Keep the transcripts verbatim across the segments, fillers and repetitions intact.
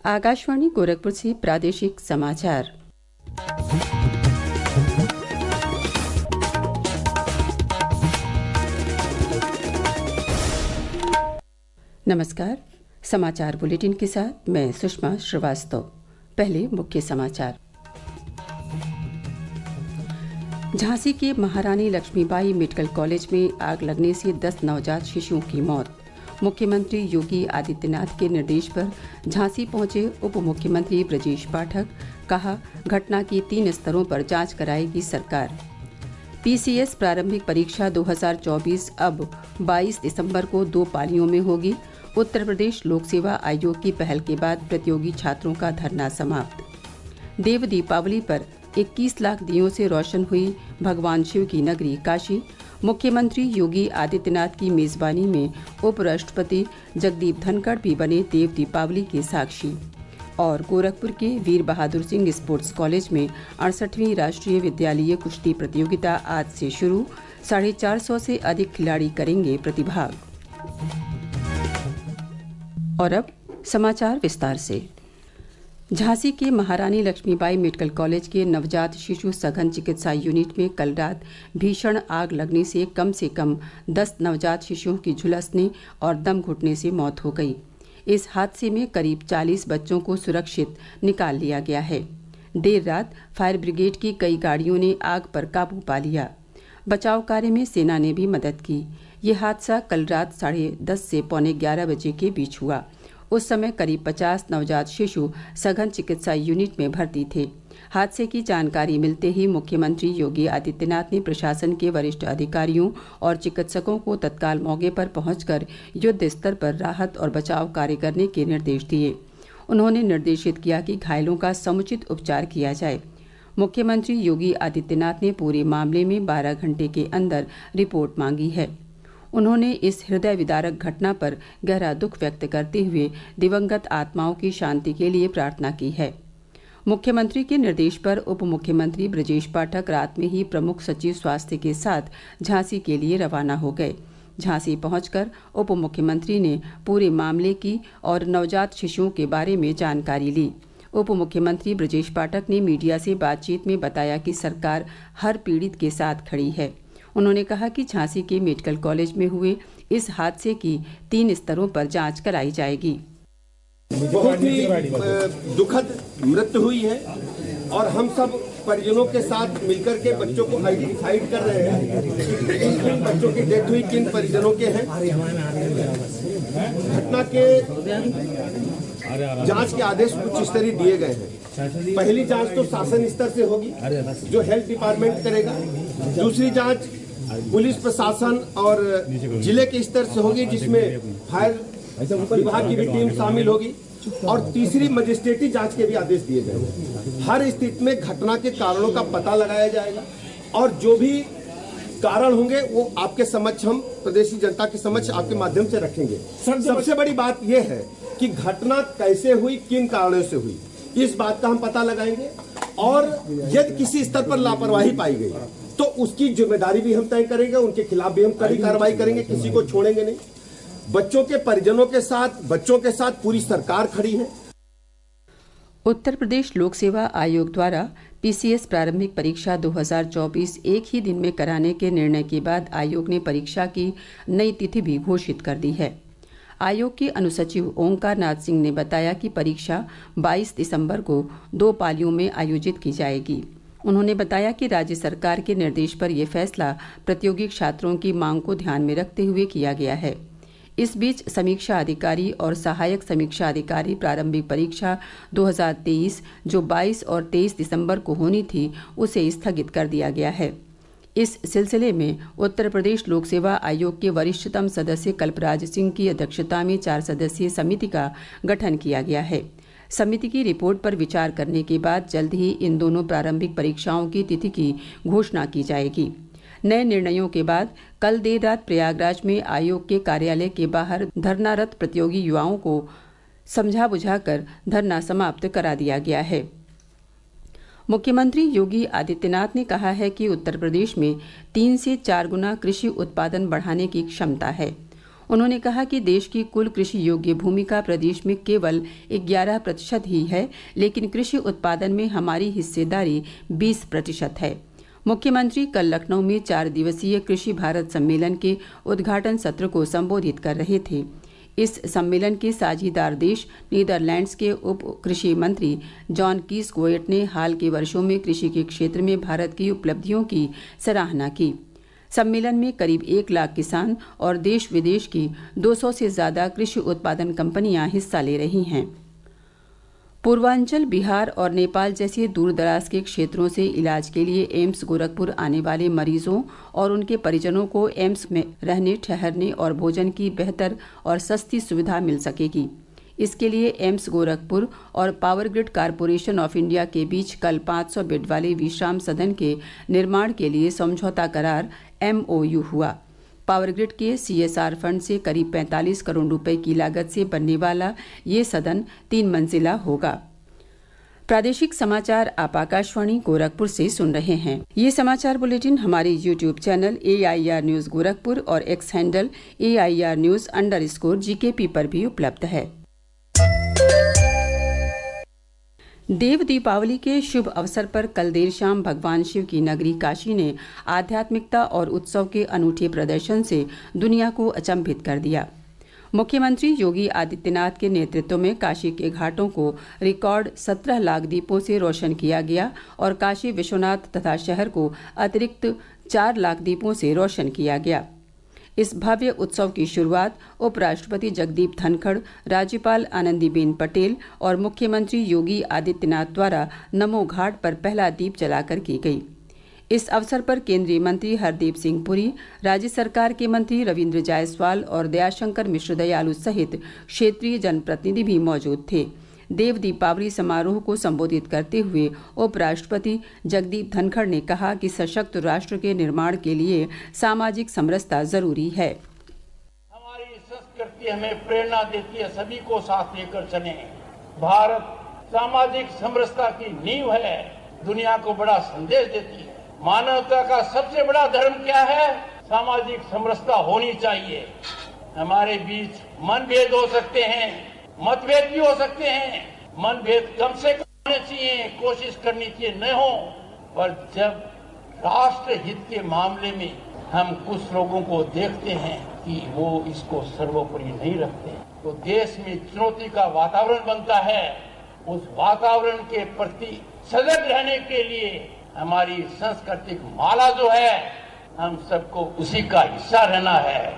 आकाशवाणी गोरखपुर से प्रादेशिक समाचार। नमस्कार। समाचार बुलेटिन के साथ मैं सुषमा श्रीवास्तव। पहले मुख्य समाचार। झांसी के महारानी लक्ष्मीबाई मेडिकल कॉलेज में आग लगने से दस नवजात शिशुओं की मौत। मुख्यमंत्री योगी आदित्यनाथ के निर्देश पर झांसी पहुंचे उप मुख्यमंत्री ब्रजेश पाठक। कहा, घटना की तीन स्तरों पर जांच कराएगी सरकार। पीसीएस प्रारंभिक परीक्षा दो हज़ार चौबीस अब बाईस दिसंबर को दो पालियों में होगी। उत्तर प्रदेश लोक सेवा आयोग की पहल के बाद प्रतियोगी छात्रों का धरना समाप्त। देव दीपावली पर इक्कीस लाख दियों से रोशन हुई भगवान शिव की नगरी काशी। मुख्यमंत्री योगी आदित्यनाथ की मेजबानी में उपराष्ट्रपति जगदीप धनखड़ भी बने देव दीपावली के साक्षी। और गोरखपुर के वीर बहादुर सिंह स्पोर्ट्स कॉलेज में अड़सठवीं राष्ट्रीय विद्यालयीय कुश्ती प्रतियोगिता आज से शुरू। साढ़े चार सौ से अधिक खिलाड़ी करेंगे प्रतिभाग। और अब समाचार विस्तार से। झांसी के महारानी लक्ष्मीबाई मेडिकल कॉलेज के नवजात शिशु सघन चिकित्सा यूनिट में कल रात भीषण आग लगने से कम से कम दस नवजात शिशुओं की झुलसने और दम घुटने से मौत हो गई। इस हादसे में करीब चालीस बच्चों को सुरक्षित निकाल लिया गया है। देर रात फायर ब्रिगेड की कई गाड़ियों ने आग पर काबू पा लिया। बचाव कार्य में सेना ने भी मदद की। ये हादसा कल रात साढ़े दस से पौने ग्यारह बजे के बीच हुआ। उस समय करीब पचास नवजात शिशु सघन चिकित्सा यूनिट में भर्ती थे। हादसे की जानकारी मिलते ही मुख्यमंत्री योगी आदित्यनाथ ने प्रशासन के वरिष्ठ अधिकारियों और चिकित्सकों को तत्काल मौके पर पहुंचकर युद्ध स्तर पर राहत और बचाव कार्य करने के निर्देश दिए। उन्होंने निर्देशित किया कि घायलों का समुचित उपचार किया जाए। मुख्यमंत्री योगी आदित्यनाथ ने पूरे मामले में बारह घंटे के अंदर रिपोर्ट मांगी है। उन्होंने इस हृदय विदारक घटना पर गहरा दुख व्यक्त करते हुए दिवंगत आत्माओं की शांति के लिए प्रार्थना की है। मुख्यमंत्री के निर्देश पर उप मुख्यमंत्री ब्रजेश पाठक रात में ही प्रमुख सचिव स्वास्थ्य के साथ झांसी के लिए रवाना हो गए। झांसी पहुंचकर उप मुख्यमंत्री ने पूरे मामले की और नवजात शिशुओं के बारे में जानकारी ली। उप मुख्यमंत्री ब्रजेश पाठक ने मीडिया से बातचीत में बताया कि सरकार हर पीड़ित के साथ खड़ी है। उन्होंने कहा कि झांसी के मेडिकल कॉलेज में हुए इस हादसे की तीन स्तरों पर जांच कराई जाएगी। बहुत ही दुखद मृत्यु हुई है और हम सब परिजनों के साथ मिलकर के बच्चों को आइडेंटिफाइड कर रहे हैं। किन बच्चों की डेथ हुई, किन परिजनों के हैं। घटना के जांच के आदेश कुछ इस तरह दिए गए हैं। पहली जांच तो शासन स्तर से होगी जो हेल्थ डिपार्टमेंट करेगा। दूसरी जांच पुलिस प्रशासन और जिले के स्तर से होगी जिसमें फायर विभाग की भी टीम शामिल होगी। और तीसरी मजिस्ट्रेटी जांच के भी आदेश दिए गए। हर स्थिति में घटना के कारणों का पता लगाया जाएगा और जो भी कारण होंगे वो आपके समक्ष, हम प्रदेशी जनता के समक्ष आपके माध्यम से रखेंगे। सबसे बड़ी बात यह है कि घटना कैसे हुई, किन कारणों से हुई, इस बात का हम पता लगाएंगे और यदि किसी स्तर पर लापरवाही पाई गई तो उसकी जिम्मेदारी भी हम तय करेंगे। उनके खिलाफ भी हम कड़ी कार्रवाई करेंगे, किसी को छोड़ेंगे नहीं। बच्चों के परिजनों के साथ, बच्चों के साथ पूरी सरकार खड़ी है। उत्तर प्रदेश लोक सेवा आयोग द्वारा पीसीएस प्रारंभिक परीक्षा दो हज़ार चौबीस एक ही दिन में कराने के निर्णय के बाद आयोग ने परीक्षा की नई तिथि भी घोषित कर दी है। आयोग के अनुसचिव ओंकार नाथ सिंह ने बताया कि परीक्षा बाईस दिसंबर को दो पालियों में आयोजित की जाएगी। उन्होंने बताया कि राज्य सरकार के निर्देश पर यह फैसला प्रतियोगी छात्रों की मांग को ध्यान में रखते हुए किया गया है। इस बीच समीक्षा अधिकारी और सहायक समीक्षा अधिकारी प्रारंभिक परीक्षा दो हज़ार तेईस जो बाईस और तेईस दिसंबर को होनी थी उसे स्थगित कर दिया गया है। इस सिलसिले में उत्तर प्रदेश लोक सेवा आयोग के वरिष्ठतम सदस्य कल्पराज सिंह की अध्यक्षता में चार सदस्यीय समिति का गठन किया गया है। समिति की रिपोर्ट पर विचार करने के बाद जल्द ही इन दोनों प्रारंभिक परीक्षाओं की तिथि की घोषणा की जाएगी। नए निर्णयों के बाद कल देर रात प्रयागराज में आयोग के कार्यालय के बाहर धरनारत प्रतियोगी युवाओं को समझा बुझाकर धरना समाप्त करा दिया गया है। मुख्यमंत्री योगी आदित्यनाथ ने कहा है कि उत्तर प्रदेश में तीन से चार गुना कृषि उत्पादन बढ़ाने की क्षमता है। उन्होंने कहा कि देश की कुल कृषि योग्य भूमि का प्रदेश में केवल ग्यारह प्रतिशत ही है, लेकिन कृषि उत्पादन में हमारी हिस्सेदारी बीस प्रतिशत है। मुख्यमंत्री कल लखनऊ में चार दिवसीय कृषि भारत सम्मेलन के उद्घाटन सत्र को संबोधित कर रहे थे। इस सम्मेलन के साझीदार देश नीदरलैंड्स के उप कृषि मंत्री जॉन कीस गोएट ने हाल के वर्षों में कृषि के क्षेत्र में भारत की उपलब्धियों की सराहना की। सम्मेलन में करीब एक लाख किसान और देश विदेश की दो सौ से ज्यादा कृषि उत्पादन कंपनियां हिस्सा ले रही हैं। पूर्वांचल, बिहार और नेपाल जैसे दूर दराज के क्षेत्रों से इलाज के लिए एम्स गोरखपुर आने वाले मरीजों और उनके परिजनों को एम्स में रहने, ठहरने और भोजन की बेहतर और सस्ती सुविधा मिल सकेगी। इसके लिए एम्स गोरखपुर और power grid corporation of India के बीच कल पाँच सौ बेड वाले विश्राम सदन के निर्माण के लिए समझौता करार एम ओ यू हुआ। पावर ग्रिड के सी एस आर फंड से करीब पैंतालीस करोड़ रुपए की लागत से बनने वाला ये सदन तीन मंजिला होगा। प्रादेशिक समाचार आप आकाशवाणी गोरखपुर से सुन रहे हैं। ये समाचार बुलेटिन हमारे YouTube channel A I R news Gorakhpur और X handle A I R news underscore G K P पर भी उपलब्ध है। देव दीपावली के शुभ अवसर पर कल देर शाम भगवान शिव की नगरी काशी ने आध्यात्मिकता और उत्सव के अनूठे प्रदर्शन से दुनिया को अचंभित कर दिया। मुख्यमंत्री योगी आदित्यनाथ के नेतृत्व में काशी के घाटों को रिकॉर्ड सत्रह लाख दीपों से रोशन किया गया और काशी विश्वनाथ तथा शहर को अतिरिक्त चार लाख दीपों से रोशन किया गया। इस भव्य उत्सव की शुरुआत उपराष्ट्रपति जगदीप धनखड़, राज्यपाल आनंदीबेन पटेल और मुख्यमंत्री योगी आदित्यनाथ द्वारा नमो घाट पर पहला दीप जलाकर की गई। इस अवसर पर केंद्रीय मंत्री हरदीप सिंह पुरी, राज्य सरकार के मंत्री रविंद्र जायसवाल और दयाशंकर मिश्र दयालु सहित क्षेत्रीय जनप्रतिनिधि भी मौजूद थे। देव दीपावली समारोह को संबोधित करते हुए उपराष्ट्रपति जगदीप धनखड़ ने कहा कि सशक्त राष्ट्र के निर्माण के लिए सामाजिक समरसता जरूरी है। हमारी संस्कृति हमें प्रेरणा देती है, सभी को साथ लेकर चले। भारत सामाजिक समरसता की नींव है, दुनिया को बड़ा संदेश देती है। मानवता का सबसे बड़ा धर्म क्या है? सामाजिक समरसता होनी चाहिए। हमारे बीच मनभेद हो सकते हैं, मतभेद भी हो सकते हैं, मनभेद कम से कम होने चाहिए, कोशिश करनी चाहिए न हो, पर जब राष्ट्र हित के मामले में हम कुछ लोगों को देखते हैं कि वो इसको सर्वोपरि नहीं रखते, तो देश में चुनौती का वातावरण बनता है। उस वातावरण के प्रति सजग रहने के लिए हमारी सांस्कृतिक माला जो है, हम सबको उसी का हिस्सा रहना है।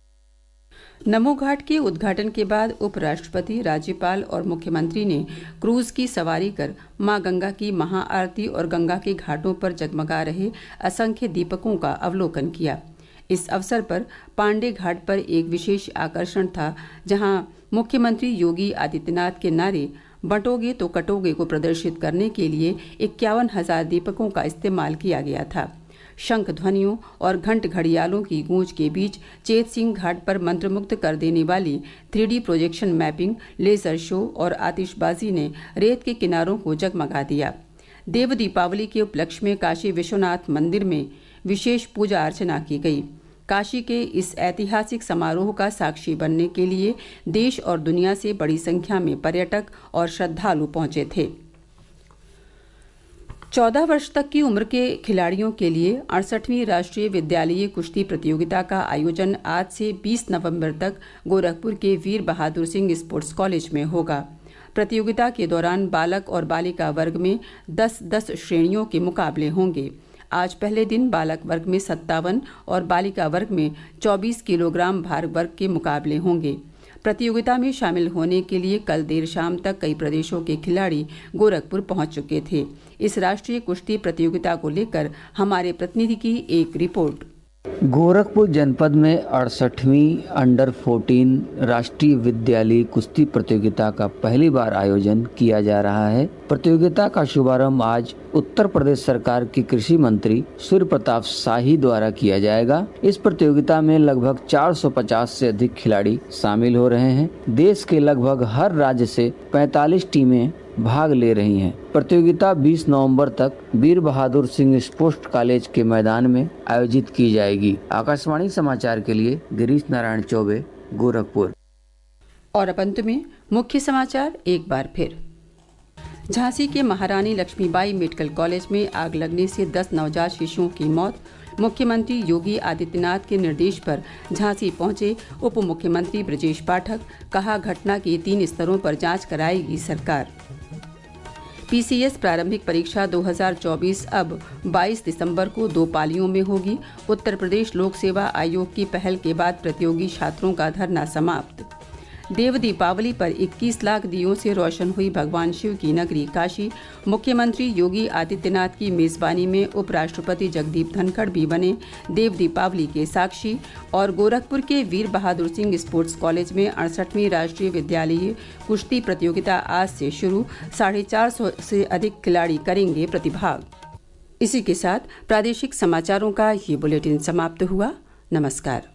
नमो घाट के उद्घाटन के बाद उपराष्ट्रपति, राज्यपाल और मुख्यमंत्री ने क्रूज की सवारी कर मां गंगा की महाआरती और गंगा के घाटों पर जगमगा रहे असंख्य दीपकों का अवलोकन किया। इस अवसर पर पांडे घाट पर एक विशेष आकर्षण था, जहां मुख्यमंत्री योगी आदित्यनाथ के नारे बंटोगे तो कटोगे को प्रदर्शित करने के लिए इक्यावन हजार दीपकों का इस्तेमाल किया गया था। शंख ध्वनियों और घंट घड़ियालों की गूंज के बीच चेत सिंह घाट पर मंत्रमुग्ध कर देने वाली three D projection mapping, laser show और आतिशबाजी ने रेत के किनारों को जगमगा दिया। देव दीपावली के उपलक्ष्य में काशी विश्वनाथ मंदिर में विशेष पूजा अर्चना की गई। काशी के इस ऐतिहासिक समारोह का साक्षी बनने के लिए देश और दुनिया से बड़ी संख्या में पर्यटक और श्रद्धालु पहुंचे थे। चौदह वर्ष तक की उम्र के खिलाड़ियों के लिए अड़सठवीं राष्ट्रीय विद्यालयी कुश्ती प्रतियोगिता का आयोजन आज से बीस नवंबर तक गोरखपुर के वीर बहादुर सिंह स्पोर्ट्स कॉलेज में होगा। प्रतियोगिता के दौरान बालक और बालिका वर्ग में दस दस श्रेणियों के मुकाबले होंगे। आज पहले दिन बालक वर्ग में सत्तावन और बालिका वर्ग में चौबीस किलोग्राम भार वर्ग के मुकाबले होंगे। प्रतियोगिता में शामिल होने के लिए कल देर शाम तक कई प्रदेशों के खिलाड़ी गोरखपुर पहुंच चुके थे। इस राष्ट्रीय कुश्ती प्रतियोगिता को लेकर हमारे प्रतिनिधि की एक रिपोर्ट। गोरखपुर जनपद में अड़सठवीं अंडर चौदह राष्ट्रीय विद्यालयी कुश्ती प्रतियोगिता का पहली बार आयोजन किया जा रहा है। प्रतियोगिता का शुभारंभ आज उत्तर प्रदेश सरकार के कृषि मंत्री सूर्य प्रताप शाही द्वारा किया जाएगा। इस प्रतियोगिता में लगभग चार सौ पचास से अधिक खिलाड़ी शामिल हो रहे हैं। देश के लगभग हर राज्य से पैंतालीस टीमें भाग ले रही हैं। प्रतियोगिता बीस नवंबर तक वीर बहादुर सिंह स्पोर्ट्स कॉलेज के मैदान में आयोजित की जाएगी। आकाशवाणी समाचार के लिए गिरीश नारायण चौबे, गोरखपुर। और अब अंत में मुख्य समाचार एक बार फिर। झांसी के महारानी लक्ष्मीबाई मेडिकल कॉलेज में आग लगने से दस नवजात शिशुओं की मौत। मुख्यमंत्री योगी आदित्यनाथ के निर्देश पर झांसी पहुंचे उप मुख्यमंत्री ब्रजेश पाठक। कहा, घटना के तीन स्तरों पर जांच कराएगी सरकार। पीसीएस प्रारंभिक परीक्षा दो हज़ार चौबीस अब बाईस दिसंबर को दो पालियों में होगी। उत्तर प्रदेश लोक सेवा आयोग की पहल के बाद प्रतियोगी छात्रों का धरना समाप्त। देव दीपावली पर इक्कीस लाख दियों से रोशन हुई भगवान शिव की नगरी काशी। मुख्यमंत्री योगी आदित्यनाथ की मेजबानी में उपराष्ट्रपति जगदीप धनखड़ भी बने देव दीपावली के साक्षी। और गोरखपुर के वीर बहादुर सिंह स्पोर्ट्स कॉलेज में अड़सठवीं राष्ट्रीय विद्यालयीय कुश्ती प्रतियोगिता आज से शुरू। साढ़े चार सौ से अधिक खिलाड़ी करेंगे प्रतिभाग। इसी के साथ प्रादेशिक समाचारों का ये बुलेटिन समाप्त हुआ। नमस्कार।